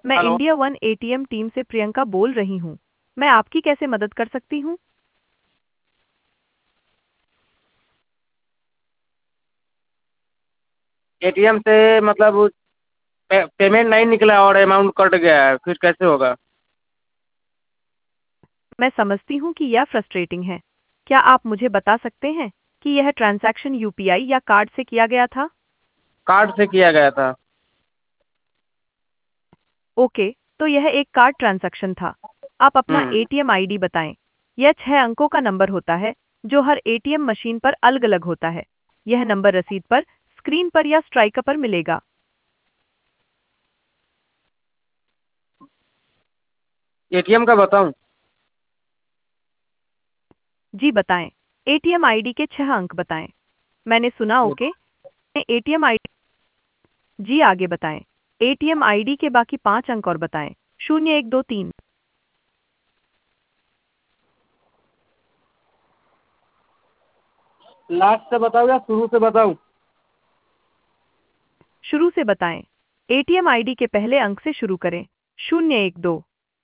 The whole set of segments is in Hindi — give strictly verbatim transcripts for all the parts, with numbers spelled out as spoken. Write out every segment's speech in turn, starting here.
मैं hello. India one ATM team से प्रियंका बोल रही हूँ। मैं आपकी कैसे मदद कर सकती हूँ? एटीएम से मतलब पे, पेमेंट नहीं निकला और अमाउंट कट गया है, फिर कैसे होगा? मैं समझती हूँ कि यह फ्रस्ट्रेटिंग है। क्या आप मुझे बता सकते हैं कि यह ट्रांजैक्शन यूपीआई या कार्ड से किया गया था? कार्ड से किया गया था। ओके, तो यह एक कार्ड ट्रांजैक्शन था। आप अपना हम्म। एटीएम आईडी बताएं। यह छह अंकों का नंबर होता है जो हर एटीएम मशीन पर अलग अलग होता है। यह नंबर रसीद पर, स्क्रीन पर या स्ट्राइकर पर मिलेगा। एटीएम का बताऊं? जी बताएं। एटीएम आईडी के छह अंक बताएं। मैंने सुना। ओके। ATM ID. जी आगे बताएं। एटीएम आईडी के बाकी पांच अंक और बताएं। शून्य एक दो तीन। लास्ट से बताऊं या शुरू से बताऊं? शुरू से बताएं। एटीएम आईडी के पहले अंक से शुरू करें। शून्य एक दो।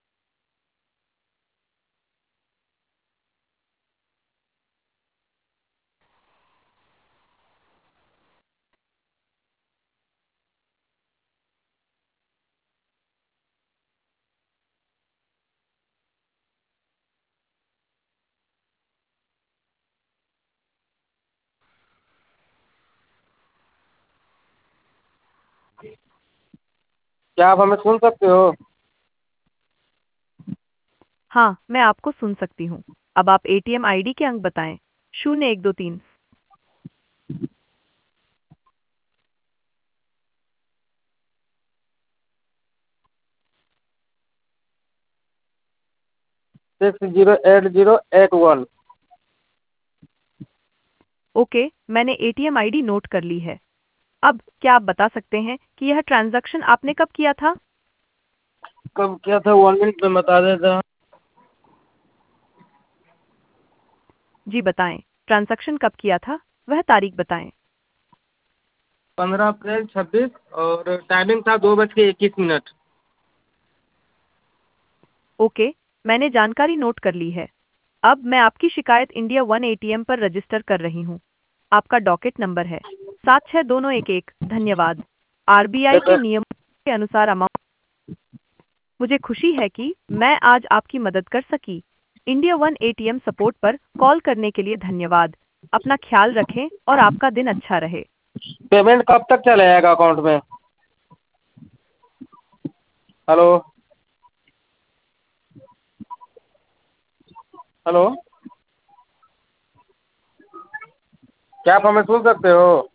क्या आप हमें सुन सकते हो? हाँ, मैं आपको सुन सकती हूँ। अब आप एटीएम आईडी के अंक बताएं। शून्य एक दो तीन। Six zero eight zero eight one. Okay, मैंने एटीएम आईडी नोट कर ली है। अब क्या आप बता सकते हैं कि यह ट्रांजैक्शन आपने कब किया था? कब किया था? वन मिनट में बता देता। जी बताएं। ट्रांजैक्शन कब किया था? वह तारीख बताएं। पंद्रह अप्रैल छब्बीस, और टाइमिंग था दो बज के इक्कीस मिनट। ओके, मैंने जानकारी नोट कर ली है। अब मैं आपकी शिकायत इंडिया वन एटीएम पर रजिस्टर कर रही हूँ। आपका डॉकेट नंबर है सात छः दोनों एक एक। धन्यवाद। आरबीआई के नियमों के अनुसार अमाउंट। मुझे खुशी है कि मैं आज आपकी मदद कर सकी। इंडिया वन एटीएम सपोर्ट पर कॉल करने के लिए धन्यवाद। अपना ख्याल रखें और आपका दिन अच्छा रहे। पेमेंट कब तक चला जाएगा अकाउंट में? हेलो। हेलो। क्या आप हमें सुन सकते हो?